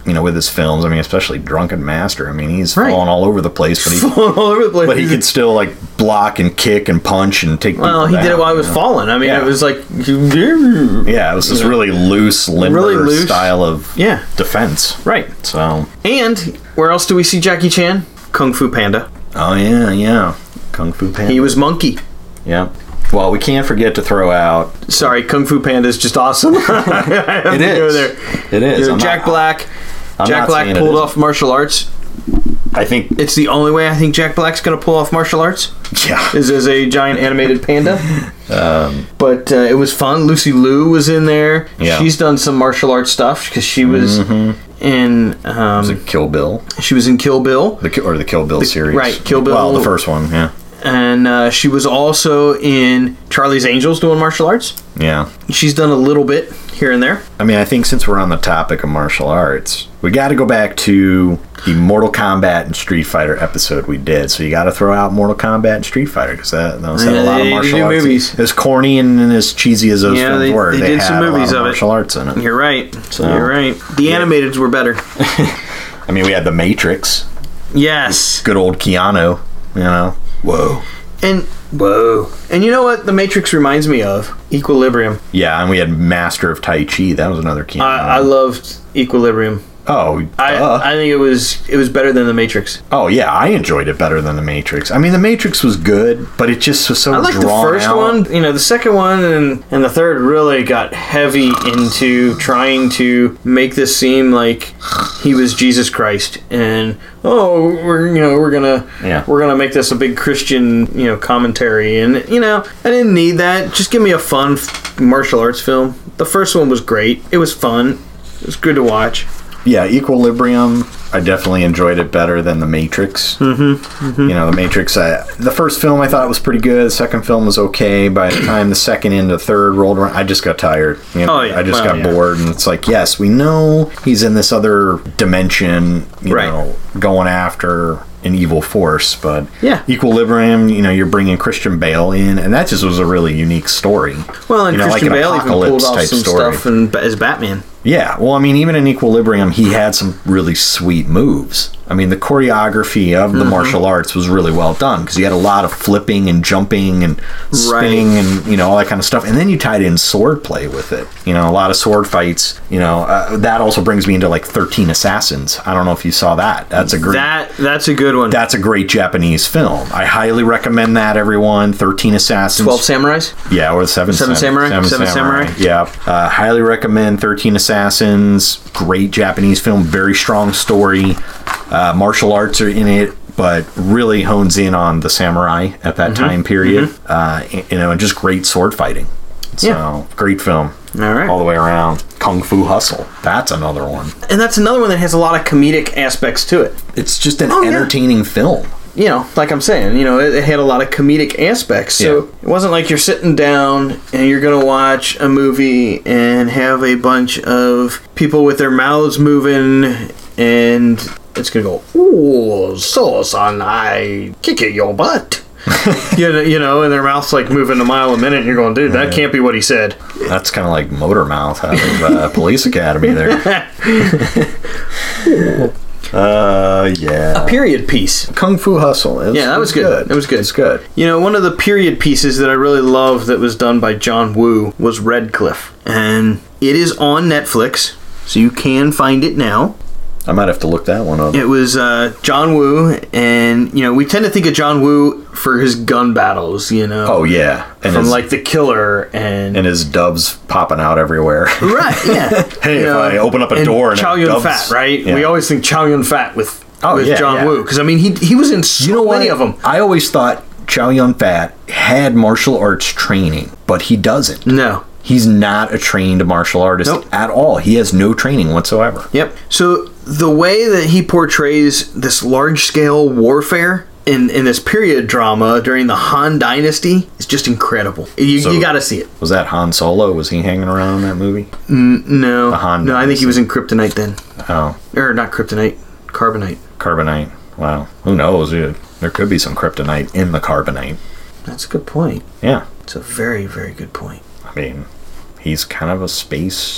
you know, with his films. I mean, especially Drunken Master. I mean, he's Right. falling all over the place, but he, Falling all over the place. but he could still like block and kick and punch and take. Well, people he did down, it while he was you know? falling. I mean, Yeah. it was like, Yeah, it was this really loose, limber Really loose. style of Yeah. defense. right. So, And where else do we see Jackie Chan? Kung Fu Panda. oh yeah, yeah, Kung Fu Panda. He was Monkey. Yeah. Well, we can't forget to throw out. Sorry, Kung Fu Panda is just awesome. it It is. Go there. It is. You know, I'm Jack not- Black. I'm Jack not Black saying it pulled isn't. off martial arts. I think. It's the only way I think Jack Black's going to pull off martial arts. Yeah. Is as a giant animated panda. Um, But uh, it was fun. Lucy Liu was in there. Yeah. She's done some martial arts stuff because she was in. Um, was it Kill Bill? she was in Kill Bill, The Ki- or the Kill Bill series? right, Kill Bill. Well, the first one. Yeah. and uh, she was also in Charlie's Angels doing martial arts. Yeah. She's done a little bit here and there. I mean, I think since we're on the topic of martial arts, we got to go back to the Mortal Kombat and Street Fighter episode we did. So you got to throw out Mortal Kombat and Street Fighter because that those had Yeah, a lot they of martial do arts. movies. As corny and, and as cheesy as those Yeah, films they- were, they they, did had some a lot movies of of it. martial arts in it. You're right. So, You're right. The yeah. animateds were better. I mean, we had The Matrix, Yes. good old Keanu. You know, whoa. And whoa. And you know what the Matrix reminds me of? Equilibrium. Yeah, and we had Master of Tai Chi. That was another Keanu. I, I loved Equilibrium. oh, I, duh. I think it was it was better than the Matrix. Oh yeah, I enjoyed it better than the Matrix. I mean, the Matrix was good, but it just was so I like the drawn first out. one. You know, the second one and, and the third really got heavy into trying to make this seem like he was Jesus Christ, and oh, we're you know we're gonna Yeah. we're gonna make this a big Christian you know commentary, and you know I didn't need that. Just give me a fun f- martial arts film. The first one was great. It was fun. It was good to watch. Yeah, Equilibrium. I definitely enjoyed it better than the Matrix. Mm-hmm, mm-hmm. You know, the Matrix. I, the first film I thought was pretty good. The second film was okay. By the time the second and the third rolled around, I just got tired. You know, Oh, yeah. I just Well, got yeah. bored, and it's like, yes, we know he's in this other dimension. You Right. know, going after an evil force, but Yeah. Equilibrium. You know, you're bringing Christian Bale in, and that just was a really unique story. Well, and You know, like Christian an Bale even pulled apocalypse off type some story. stuff in, as Batman. Yeah, well, I mean, even in Equilibrium, he had some really sweet moves. I mean, the choreography of the Mm-hmm. martial arts was really well done because you had a lot of flipping and jumping and spinning and, you know, all that kind of stuff. And then you tied in sword play with it. You know, a lot of sword fights. You know, uh, that also brings me into like thirteen Assassins. I don't know if you saw that. That's a great. That that's a good one. That's a great Japanese film. I highly recommend that, everyone. thirteen Assassins. Twelve Samurais. Yeah, or the Seven, Seven Sam- Samurai? Seven, Seven Samurai. Samurai? Yeah. Uh, highly recommend thirteen Assassins. Great Japanese film. Very strong story. Uh, martial arts are in it, but really hones in on the samurai at that Mm-hmm. time period. Uh, you know, and just great sword fighting. So, Yeah. great film. All right. All the way around. Kung Fu Hustle. That's another one. And that's another one that has a lot of comedic aspects to it. It's just an Oh, yeah. entertaining film. You know, like I'm saying, you know, it, it had a lot of comedic aspects. So Yeah. it wasn't like you're sitting down and you're going to watch a movie and have a bunch of people with their mouths moving and it's going to go, ooh, so son, I kick your butt. you, know, you know, and their mouth's like moving a mile a minute and you're going, dude, that can't be what he said. That's kind of like Motor Mouth out of uh, Police Academy there. Uh, yeah. Period piece. Kung Fu Hustle. It was, Yeah, that it was good. It was good. It's good. You know, one of the period pieces that I really love that was done by John Woo was Red Cliff. And it is on Netflix, so you can find it now. I might have to look that one up. It was uh, John Woo, and, you know, we tend to think of John Woo for his gun battles, you know. Oh, yeah. And From, his, like, The Killer and... and his doves popping out everywhere. Right, yeah. Hey, You if know, I open up a and door and Chow it Yun doves- Fat, right? Yeah. We always think Chow Yun Fat with, Oh, with yeah, John yeah. Woo. Because, I mean, he he was in so You know many what? of them. I always thought Chow Yun Fat had martial arts training, but he doesn't. No. He's not a trained martial artist Nope. at all. He has no training whatsoever. Yep. So the way that he portrays this large-scale warfare in, in this period drama during the Han Dynasty is just incredible. You, So- you got to see it. Was that Han Solo? Was he hanging around in that movie? No, The Han no, I think he was in Kryptonite then, Oh, or not Kryptonite, Carbonite. Carbonite. Wow. Who knows? Dude? There could be some kryptonite in the Carbonite. That's a good point. Yeah. It's a very, very good point. I mean, he's kind of a space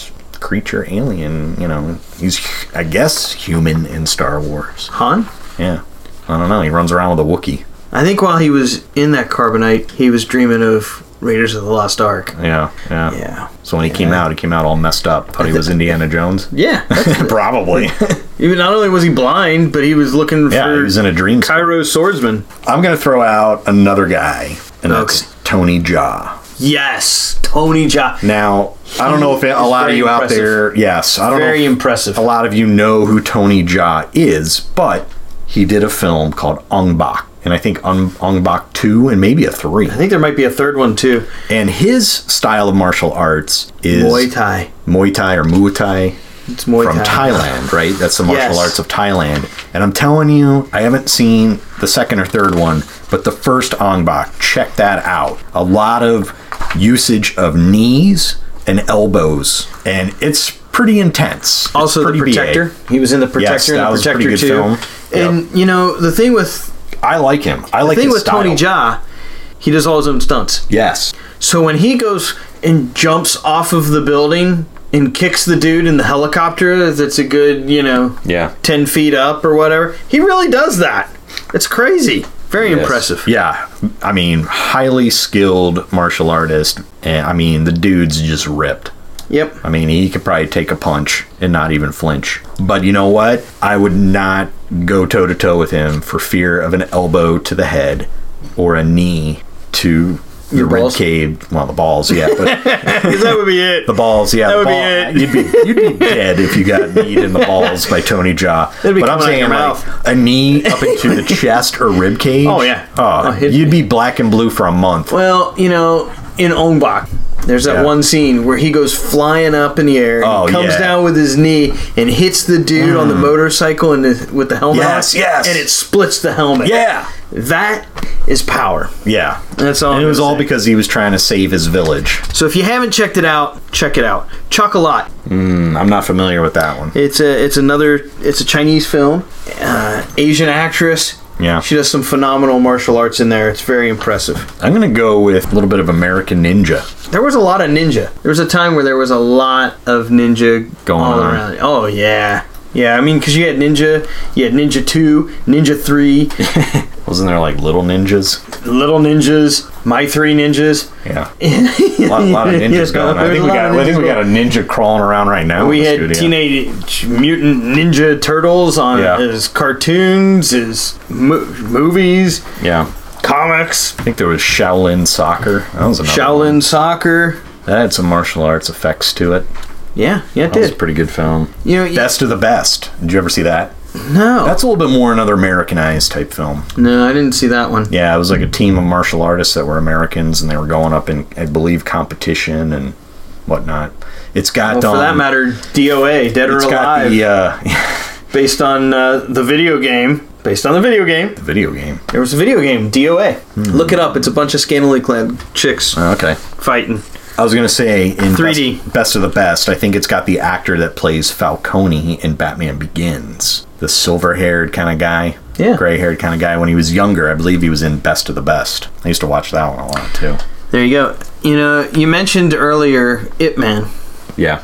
creature, alien. You know, he's, I guess, human in Star Wars. Han? Yeah. I don't know. He runs around with a Wookiee. I think while he was in that carbonite, he was dreaming of Raiders of the Lost Ark. Yeah, yeah. Yeah. So when he Yeah. came out, he came out all messed up. Thought he was Indiana Jones. Yeah. Probably. Even not only was he blind, but he was looking Yeah, for he was in a dream. Kairo's swordsman. I'm going to throw out another guy, and that's Okay. Tony Jaa. Yes, Tony Jaa. Now, I don't know if a is lot of very you out impressive. there, yes, I don't Very know if impressive. a lot of you know who Tony Jaa is, but he did a film called Ong Bak, and I think Ong, Ong Bak two and maybe a three. I think there might be a third one too. And his style of martial arts is Muay Thai. Muay Thai or Muay Thai. It's Muay From Thai. Thailand, right? That's the martial Yes. arts of Thailand. And I'm telling you, I haven't seen the second or third one, but the first Ong Bak, check that out. A lot of usage of knees and elbows, and it's pretty intense. It's Also, pretty the Protector. B A. He was in the Yes, Protector that and the was a Protector pretty good two. film. And you know the thing with I like him. I like the thing his with style. Tony Jaa, he does all his own stunts. Yes. So when he goes and jumps off of the building and kicks the dude in the helicopter that's a good, you know, Yeah. ten feet up or whatever, he really does that. It's crazy. Very Yes. impressive. Yeah. I mean, highly skilled martial artist. And I mean, the dude's just ripped. Yep. I mean, he could probably take a punch and not even flinch. But you know what? I would not go toe to toe with him for fear of an elbow to the head or a knee to the Your rib balls? cave. Well, the balls, yeah, but Because that would be it. the balls, yeah. That the would be ball- it. You'd be you'd be dead if you got kneed in the balls by Tony Jaa. It'd be But I'm coming out saying your like mouth. a knee up into the chest or rib cage. Oh, yeah. Oh, Oh, he'd- you'd be black and blue for a month. Well, you know, in Ong Bak, there's that Yeah. one scene where he goes flying up in the air, and Oh, comes yeah. down with his knee and hits the dude on the motorcycle and the, with the helmet Yes, on, yes. and it splits the helmet. Yeah. That is power. Yeah. That's all. And I'm it was gonna all say. because he was trying to save his village. So if you haven't checked it out, check it out. Chocolat. Mm, I'm not familiar with that one. It's a it's another it's a Chinese film. Uh, Asian actress. Yeah. She does some phenomenal martial arts in there. It's very impressive. I'm going to go with a little bit of American Ninja. There was a lot of ninja. There was a time where there was a lot of ninja Going all on. around. Oh yeah, yeah. I mean, because you had Ninja, you had Ninja Two, Ninja Three, Wasn't there like little ninjas? Little Ninjas, My Three Ninjas. Yeah. A lot, a lot of ninjas going on. I think we got I think we got a ninja crawling around right now. We in the had studio. Teenage Mutant Ninja Turtles on Yeah. as cartoons, as mo- movies, Yeah. comics, I think there was Shaolin Soccer. That was another Shaolin one. Soccer. That had some martial arts effects to it. Yeah, yeah, it That was a did. pretty good film. You know, you- Best of the Best. Did you ever see that? no, That's a little bit more another Americanized type film. no, I didn't see that one. Yeah, it was like a team of martial artists that were Americans, and they were going up in, I believe, competition and whatnot. It's got Well, for that um, matter, D O A, Dead or it's got Alive, the uh, based on uh, the video game. Based on the video game, video game. there was a video game, D O A. Hmm. Look it up. It's a bunch of scantily clad chicks Oh, okay. fighting. I was gonna say in three D. best, best of the best. I think it's got the actor that plays Falcone in Batman Begins, the silver-haired kind of guy, Yeah. gray-haired kind of guy. When he was younger, I believe he was in Best of the Best. I used to watch that one a lot too. There you go. You know, you mentioned earlier Ip Man. Yeah.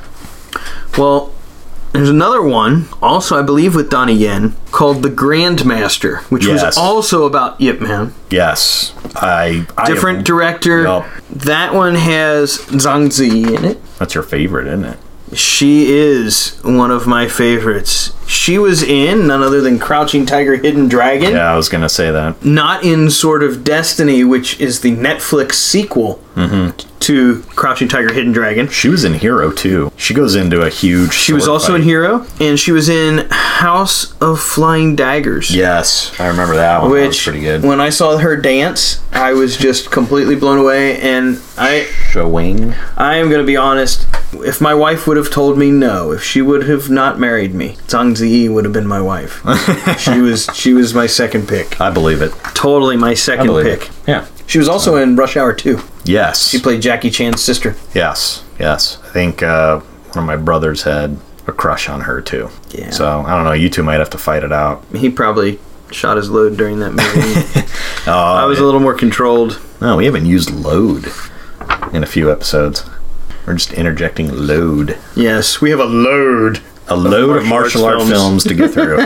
Well, there's another one, also I believe with Donnie Yen, called The Grandmaster, which Yes. was also about Ip Man. Yes. I. I Different director. Yup. That one has Zhang Zi in it. That's your favorite, isn't it? She is one of my favorites. She was in none other than Crouching Tiger, Hidden Dragon. Yeah, I was gonna say that. Not in Sword of Destiny, which is the Netflix sequel to Crouching Tiger, Hidden Dragon. She was in Hero too. She goes into a huge. She was also in Hero, and she was in House of Flying Daggers. Yes, I remember that one. That was Which, pretty good. when I saw her dance, I was just completely blown away. And I, Showing. I am going to be honest. If my wife would have told me no, if she would have not married me, Zhang Ziyi would have been my wife. she was, she was my second pick. I believe it. Totally my I second believe pick. it. Yeah. She was also in Rush Hour two. Yes. She played Jackie Chan's sister. Yes. Yes. I think uh, one of my brothers had a crush on her too. Yeah. So I don't know. You two might have to fight it out. He probably shot his load during that movie. Oh, I was a little more controlled. no, we haven't used load in a few episodes. We're just interjecting load. Yes, we have a load. A load of martial, of martial art films. films to get through.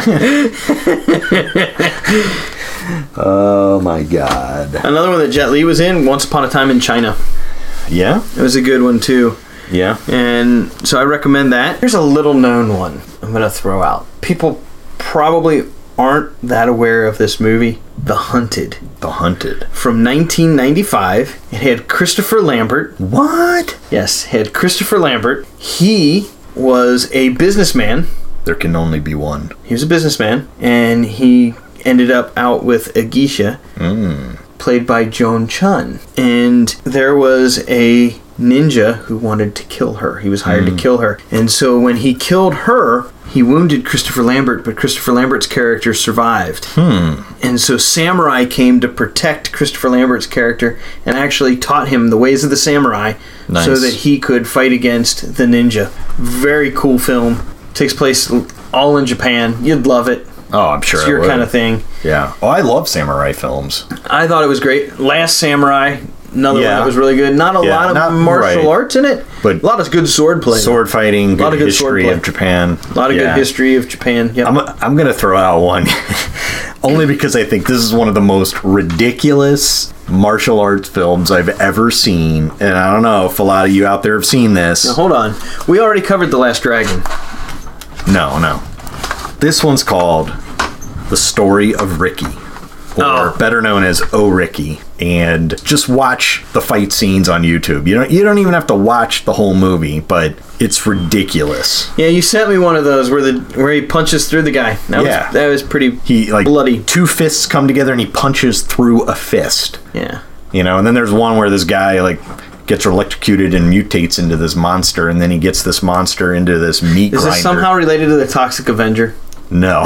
Oh my God. Another one that Jet Li was in, Once Upon a Time in China. Yeah? It was a good one too. Yeah. And so I recommend that. Here's a little known one I'm going to throw out. People probably aren't that aware of this movie. The Hunted. The Hunted. From nineteen ninety-five. It had Christopher Lambert. What? Yes, it had Christopher Lambert. He was a businessman. There can only be one. He was a businessman, and he ended up out with a geisha, mm. played by Joan Chun. And there was a ninja who wanted to kill her. He was hired mm. to kill her. And so when he killed her, he wounded Christopher Lambert, but Christopher Lambert's character survived. Hmm. And so Samurai came to protect Christopher Lambert's character and actually taught him the ways of the samurai nice. so that he could fight against the ninja. Very cool film. Takes place all in Japan. You'd love it. Oh, I'm sure it's I your would. kind of thing. Yeah. Oh, I love samurai films. I thought it was great. Last Samurai, another yeah. one that was really good. Not a yeah, lot of not martial right. arts in it, but a lot of good sword play. Sword fighting, a lot of good history sword of Japan. A lot of yeah. good history of Japan. Yep. I'm, I'm going to throw out one, only because I think this is one of the most ridiculous martial arts films I've ever seen. And I don't know if a lot of you out there have seen this. Now, hold on. We already covered The Last Dragon. No, no. This one's called The Story of Ricky, or oh. better known as Oh Ricky. And just watch the fight scenes on YouTube. You don't you don't even have to watch the whole movie, but it's ridiculous. Yeah, you sent me one of those where the where he punches through the guy. That yeah, was, that was pretty he like bloody. Two fists come together and he punches through a fist. Yeah, you know. And then there's one where this guy like gets electrocuted and mutates into this monster, and then he gets this monster into this meat Is grinder. this somehow related to the Toxic Avenger? No.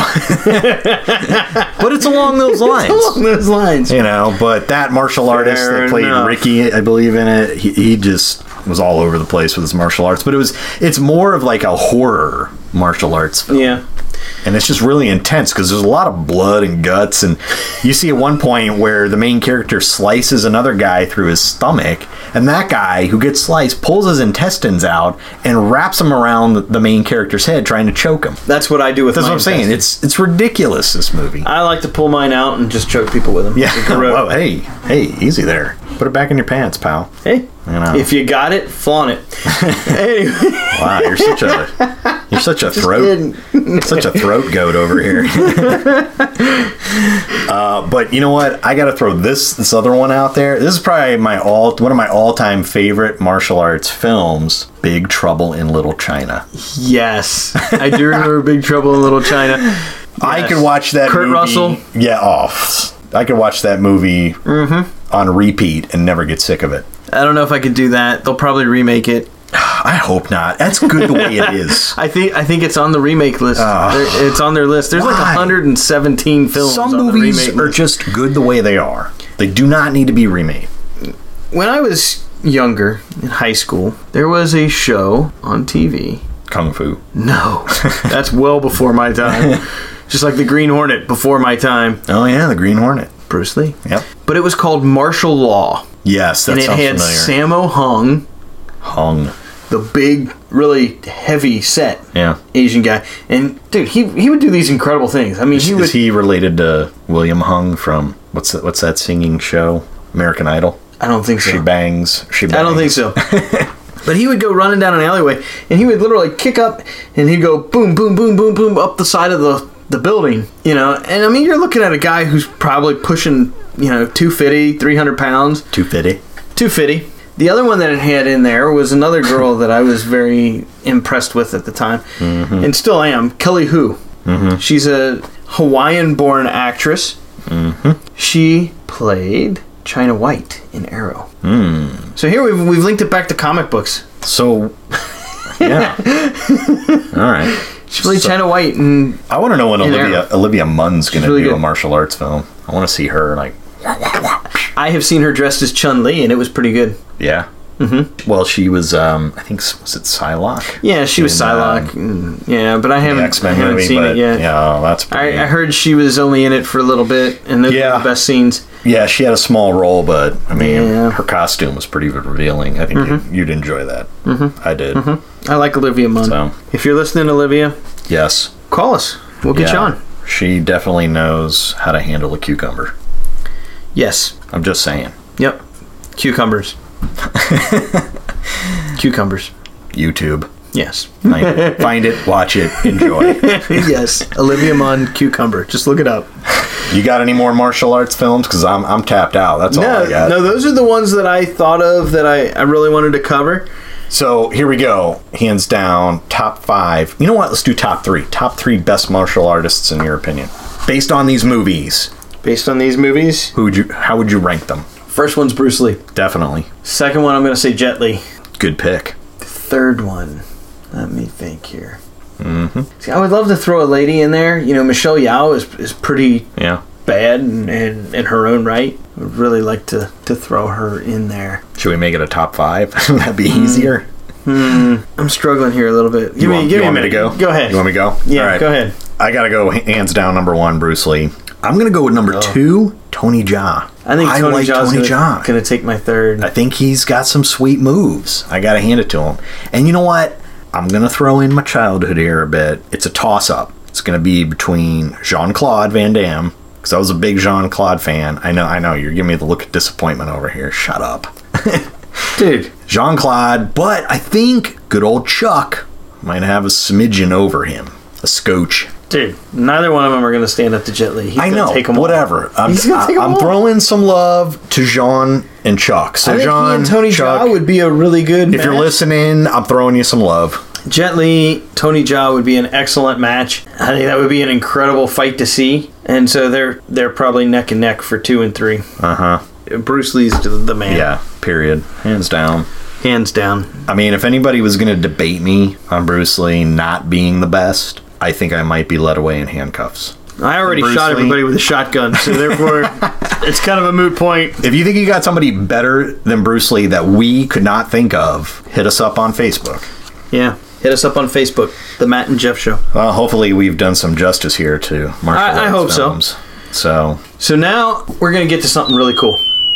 But it's along those lines. It's along those lines. You know, but that martial Fair artist that played enough. Ricky, I believe in it, he, he just was all over the place with his martial arts. But it was it's more of like a horror martial arts film. Yeah. And it's just really intense because there's a lot of blood and guts. And you see at one point where the main character slices another guy through his stomach. And that guy who gets sliced pulls his intestines out and wraps them around the main character's head trying to choke him. That's what I do with That's my what I'm saying. It's it's ridiculous, this movie. I like to pull mine out and just choke people with them. Yeah. Whoa, hey, hey, easy there. Put it back in your pants, pal. Hey, you know. If you got it, flaunt it. Anyway. Wow, you're such a you're such a throat such a throat goat over here. uh, but you know what? I got to throw this this other one out there. This is probably my all one of my all time favorite martial arts films. Big Trouble in Little China. Yes, I do remember Big Trouble in Little China. Yes. I could watch that. Kurt movie, Russell. Yeah, oh, I could watch that movie mm-hmm. on repeat and never get sick of it. I don't know if I could do that. They'll probably remake it. I hope not. That's good the way it is. I think I think it's on the remake list. Uh, it's on their list. There's why? like one hundred seventeen films. Some on movies the remake are list. just good the way they are. They do not need to be remade. When I was younger, in high school, there was a show on T V. Kung Fu. No. That's well before my time. Just like the Green Hornet, before my time. Oh yeah, the Green Hornet. Bruce Lee. Yep. But it was called Martial Law. Yes, that and sounds it had familiar. Sammo Hung. Hung. The big, really heavy set yeah. Asian guy. And, dude, he he would do these incredible things. I mean, is, he would... Is he related to William Hung from, what's that, what's that singing show? American Idol? I don't think so. She bangs. She bangs. I don't think so. But he would go running down an alleyway, and he would literally kick up, and he'd go boom, boom, boom, boom, boom, up the side of the, the building, you know? And, I mean, you're looking at a guy who's probably pushing, you know, two fifty, three hundred pounds. two fifty. two fifty. The other one that it had in there was another girl that I was very impressed with at the time, mm-hmm. and still am, Kelly Hu. Mm-hmm. She's a Hawaiian-born actress. Mm-hmm. She played China White in Arrow. Mm. So here we've, we've linked it back to comic books. So, yeah. All right. She played so, China White in I want to know when Olivia Arrow. Olivia Munn's going to really do good. a martial arts film. I want to see her, like... I have seen her dressed as Chun-Li, and it was pretty good. Yeah. Mm-hmm. Well, she was, um, I think, was it Psylocke? Yeah, she was in, Psylocke. Um, yeah, but I haven't, X-Men I haven't movie, seen but, it yet. Yeah, that's pretty... I, I heard she was only in it for a little bit, and those yeah. were the best scenes. Yeah, she had a small role, but I mean, Yeah. her costume was pretty revealing. I think Mm-hmm. you'd, you'd enjoy that. Mm-hmm. I did. I like Olivia Munn. So. If you're listening, Olivia, Yes. call us. We'll get Yeah. you on. She definitely knows how to handle a cucumber. Yes. I'm just saying. Yep. Cucumbers. Cucumbers. YouTube. Yes. Find it, find it, watch it, enjoy. Yes. Olivia Munn, Cucumber. Just look it up. You got any more martial arts films? Because I'm I'm tapped out. That's all No, I got. no, those are the ones that I thought of that I, I really wanted to cover. So here we go. Hands down, top five. You know what? Let's do top three. Top three best martial artists in your opinion, based on these movies. Based on these movies, Who would you? How would you rank them? first one's Bruce Lee. Definitely. Second one, I'm going to say Jet Li. Good pick. Third one, let me think here. Mm-hmm. See, I would love to throw a lady in there. You know, Michelle Yeoh is is pretty Yeah. bad in, in, in her own right. I would really like to, to throw her in there. Should we make it a top five? That'd be easier. I'm struggling here a little bit. Give You me, want, give you me a want me to minute. go? Go ahead. You want me to go? Yeah, All right. go ahead. I gotta go hands down number one, Bruce Lee. I'm gonna go with number two, Tony Jaa. I think Tony like Jaa's Tony gonna, Jaa. gonna take my third. I think he's got some sweet moves. I gotta hand it to him. And you know what? I'm gonna throw in my childhood here a bit. It's a toss-up. It's gonna be between Jean-Claude Van Damme, because I was a big Jean-Claude fan. I know, I know, you're giving me the look of disappointment over here. Shut up. Dude, Jean-Claude, but I think good old Chuck might have a smidgen over him. A scotch. dude, neither one of them are gonna stand up to Jet Li. He's I gonna know, take 'em all. whatever. I'm, He's gonna take 'em I, I'm all. throwing some love to Jean and Chuck. So I think Jean, he and Tony Chuck, Jaa would be a really good if you're match. listening, I'm throwing you some love. Jet Li, Tony Jaa would be an excellent match. I think that would be an incredible fight to see. And so they're they're probably neck and neck for two and three. Uh-huh. Bruce Lee's the man. Yeah, period. Hands down. Hands down. I mean, if anybody was going to debate me on Bruce Lee not being the best, I think I might be led away in handcuffs. I already Bruce shot Lee. everybody with a shotgun, so therefore it's kind of a moot point. If you think you got somebody better than Bruce Lee that we could not think of, hit us up on Facebook. Yeah. Hit us up on Facebook, The Matt and Jeff Show. Well, hopefully we've done some justice here to martial I- I arts hope so. films. So, So now we're going to get to something really cool.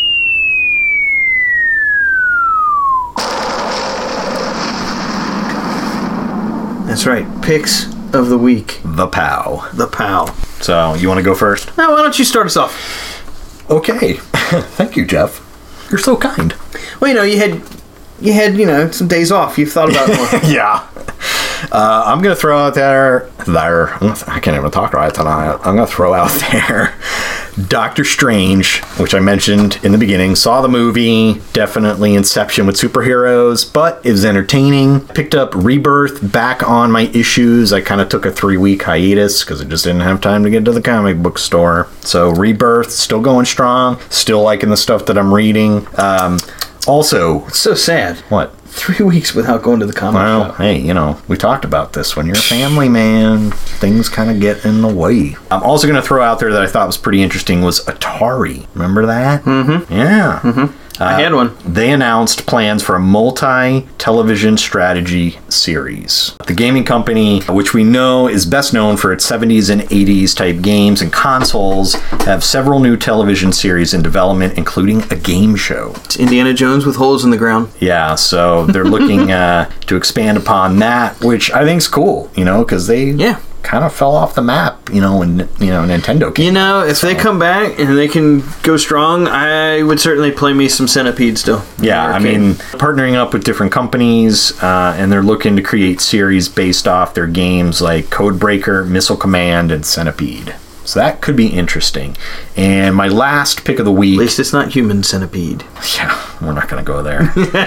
That's right. Picks of the week. the POW. The POW. So, you want to go first? Now, why don't you start us off? Okay. Thank you, Jeff. You're so kind. Well, you know, you had, you had, you know, some days off. You've thought about it more. Yeah. Uh, I'm going to throw out there, there, I can't even talk right tonight. I'm going to throw out there Doctor Strange, which I mentioned in the beginning. Saw the movie, definitely Inception with superheroes, but it was entertaining. Picked up Rebirth, back on my issues. I kind of took a three-week hiatus because I just didn't have time to get to the comic book store. So Rebirth, still going strong, still liking the stuff that I'm reading. Um, also, It's so sad. what? Three weeks without going to the comic Well, shop. hey, you know, we talked about this. When you're a family man, things kind of get in the way. I'm also going to throw out there that I thought was pretty interesting was Atari. Remember that? Mm-hmm. Yeah. Mm-hmm. I had one. They announced plans for a multi-television strategy series. The gaming company, which we know is best known for its seventies and eighties type games and consoles, have several new television series in development, including a game show. It's Indiana Jones with holes in the ground. Yeah, so they're looking uh, to expand upon that, which I think's cool, you know, because they Yeah. kind of fell off the map, you know, when you know Nintendo came. You know, if they come back and they can go strong, I would certainly play me some Centipede still. Yeah, I Arcade. mean, partnering up with different companies, uh, and they're looking to create series based off their games like Codebreaker, Missile Command, and Centipede. So that could be interesting. And my last pick of the week. At least it's not human centipede. Yeah, we're not going to go there.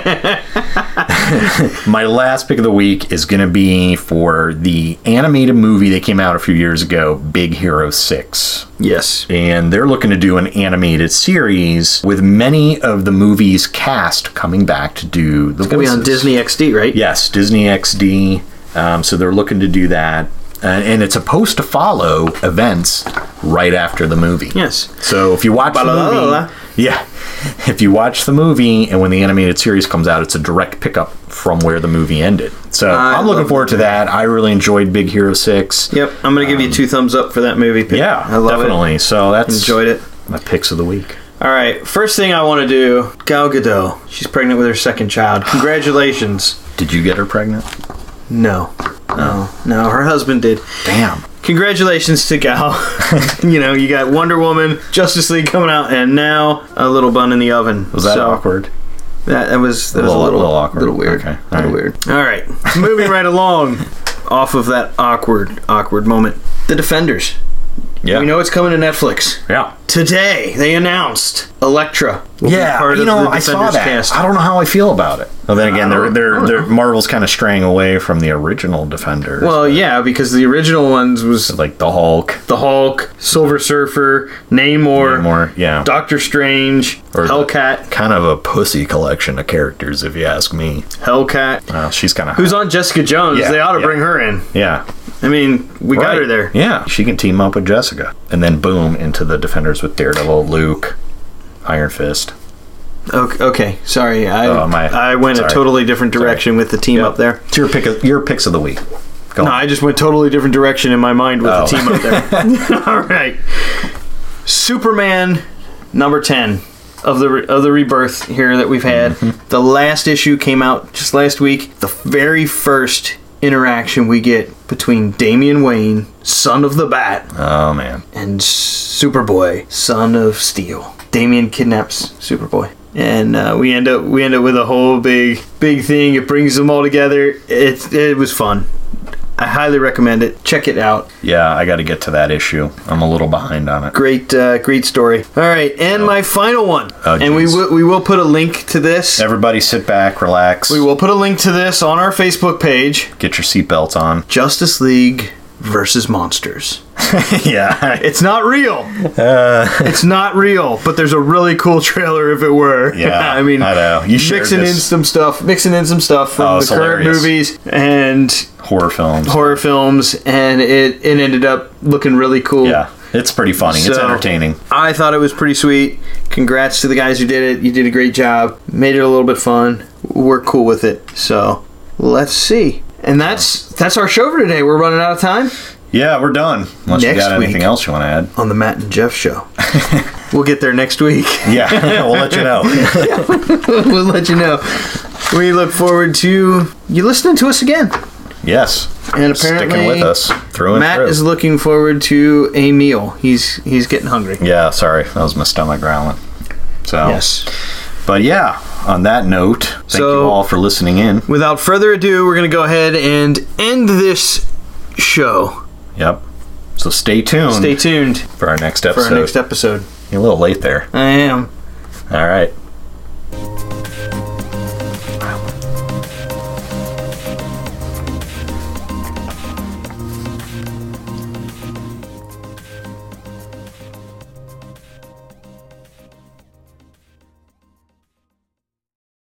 My last pick of the week is going to be for the animated movie that came out a few years ago, Big Hero six. Yes. And they're looking to do an animated series with many of the movie's cast coming back to do the It's going to be on voices. Disney X D, right? Yes, Disney X D. Um, so they're looking to do that. Uh, and it's supposed to follow events right after the movie. Yes. So if you watch the Ba-la-la-la-la. movie, yeah, if you watch the movie and when the animated series comes out, it's a direct pickup from where the movie ended. So I I'm looking love forward to that. I really enjoyed Big Hero six. Yep. I'm going to give you two thumbs up for that movie pick. Yeah, I love definitely. it. So that's Enjoyed it. my picks of the week. All right, first thing I want to do, Gal Gadot. She's pregnant with her second child. Congratulations. Did you get her pregnant? No. No. No, her husband did. Damn. Congratulations to Gal. You know, you got Wonder Woman, Justice League coming out, and now a little bun in the oven. Was that So, awkward? That, that was, that A was little- a little, little awkward. little weird. Okay. A little All right. weird. All right. Moving right along off of that awkward, awkward moment. The Defenders. Yeah. We know it's coming to Netflix. Yeah. Today, they announced Elektra will be Yeah, part you of know, the I saw Defenders that. cast. I don't know how I feel about it. Well, then again, I they're don't- I they're, don't they're know. Marvel's kind of straying away from the original Defenders. Well, yeah, because the original ones was like the Hulk, the Hulk, Silver Surfer, Namor, more, yeah, Doctor Strange, Or the- Hellcat. kind of a pussy collection of characters, if you ask me. Hellcat. Well, she's kind of Who's on Jessica Jones? Yeah, they ought to yeah. bring her in. Yeah, I mean, we got Right. her there. Yeah, she can team up with Jessica, and then boom into the Defenders with Daredevil, Luke, Iron Fist. Okay, okay. sorry. I Oh, my- I went sorry. a totally different direction with the team up there. It's your pick. Of, your picks of the week. Go No, on. I just went totally different direction in my mind with Oh. the team up there. All right. Superman number ten of the re- of the rebirth here that we've had. Mm-hmm. The last issue came out just last week. The very first interaction we get between Damian Wayne, son of the Bat, Oh man. and Superboy, son of Steel. Damian kidnaps Superboy, and uh, we end up we end up with a whole big big thing. It brings them all together. It it was fun. I highly recommend it. Check it out. Yeah, I got to get to that issue. I'm a little behind on it. Great uh, great story. All right, and my final one. Oh, and we geez. will we will put a link to this. Everybody, sit back, relax, We will put a link to this on our Facebook page. get your seatbelts on. Justice League versus Monsters. Yeah. It's not real. Uh, It's not real, but there's a really cool trailer if it were. Yeah, I mean, I know. You shared mixing in this. some stuff, mixing in some stuff from Oh, the it's current hilarious. movies and horror films. horror films, and it, it ended up looking really cool. Yeah, it's pretty funny. it's So, entertaining. I thought it was pretty sweet. Congrats to the guys who did it. You did a great job. Made it a little bit fun. We're cool with it. So let's see. And that's that's our show for today. We're running out of time Yeah, we're done. Unless you Next got anything week. else you want to add. on the Matt and Jeff show. We'll get there next week. Yeah, we'll let you know. We'll let you know. We look forward to you listening to us again. Yes. And apparently, Sticking with us through and Matt through. is looking forward to a meal. He's he's getting hungry. Yeah, sorry. That was my stomach growling. So, Yes. But yeah, on that note, thank So- you all for listening in. Without further ado, we're going to go ahead and end this show. Yep. So stay tuned Stay tuned for our next for episode. our next episode. You're a little late there. I am. All right.